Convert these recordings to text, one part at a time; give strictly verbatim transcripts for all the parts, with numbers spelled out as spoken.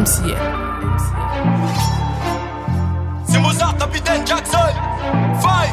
C L. C'est Mozart, capitaine Jackson. Five.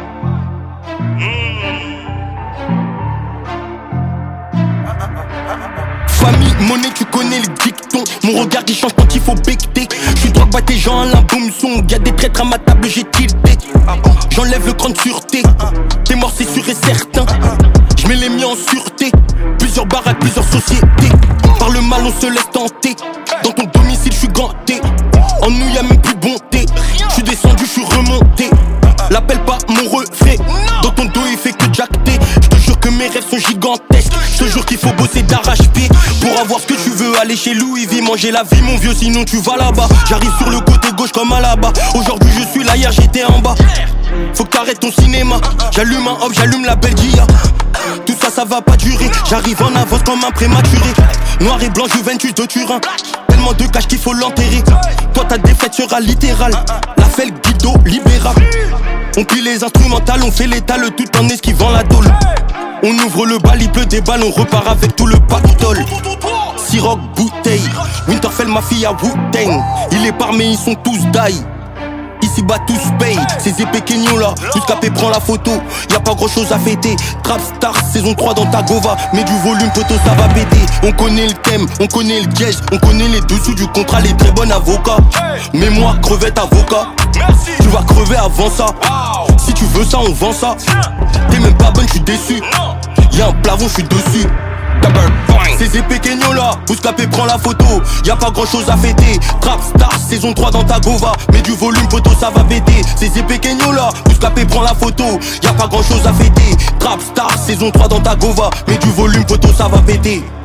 Famille, monnaie, tu connais le dicton. Mon regard il change quand il faut becter. J'suis droit que tes gens à la boom song. Y'a des traîtres à ma table, j'ai tilté. J'enlève le cran de sûreté. T'es mort, c'est sûr et certain. J'mets les miens en sûreté. Plusieurs baraques, plusieurs sociétés. Par le mal, on se laisse tenter. Dans ton domicile, j'suis ganté. En nous, y'a même plus de bonté. J'suis descendu, j'suis remonté. L'appelle pas mon reflet. Dans ton dos, il fait que jacter. J'te jure que mes rêves sont gigantesques. J'te jure qu'il faut bosser d'arrache-pied pour avoir ce que tu veux. Aller chez Louis V, manger la vie, mon vieux, sinon tu vas là-bas. J'arrive sur le côté gauche comme à là-bas. Aujourd'hui, je suis là, hier, j'étais en bas. Faut que t'arrêtes ton cinéma. J'allume un hop, j'allume la Belgia. Tout ça, ça va pas durer. J'arrive en avance comme un prématuré. Noir et blanc, Juventus de Turin. Tellement de cash qu'il faut l'enterrer. Toi, ta défaite sera littérale. La felle Guido libéra. On plie les instrumentales, on fait l'étal tout en esquivant la tôle. On ouvre le bal, il pleut des balles, on repart avec tout le pactole. Siroc, bouteille, Winterfell, ma fille à Wu-Tang. Il est parmi, ils sont tous die. Ici bas tous paye, ces épées Kenyon là, Bouscapé prend la photo, y'a pas grand chose à fêter. Trap Star saison trois dans ta gova, mets du volume poteau ça va péter. On connaît le thème, on connaît le piège, on connaît les dessous du contrat, les très bons avocats. Mets-moi crevette avocat, tu vas crever avant ça. Si tu veux ça on vend ça. T'es même pas bonne, j'suis déçu. Y'a un plafond, j'suis dessus. Ces épées Kenyon là, Bouscapé prend la photo, y'a pas grand chose à fêter. Trap Star saison trois dans ta gova, mets du volume poteau ça va péter. Ces épées Kenyon là, Bouscapé prend la photo, y'a pas grand chose à fêter. Trap Star saison trois dans ta gova, mets du volume poteau ça va péter.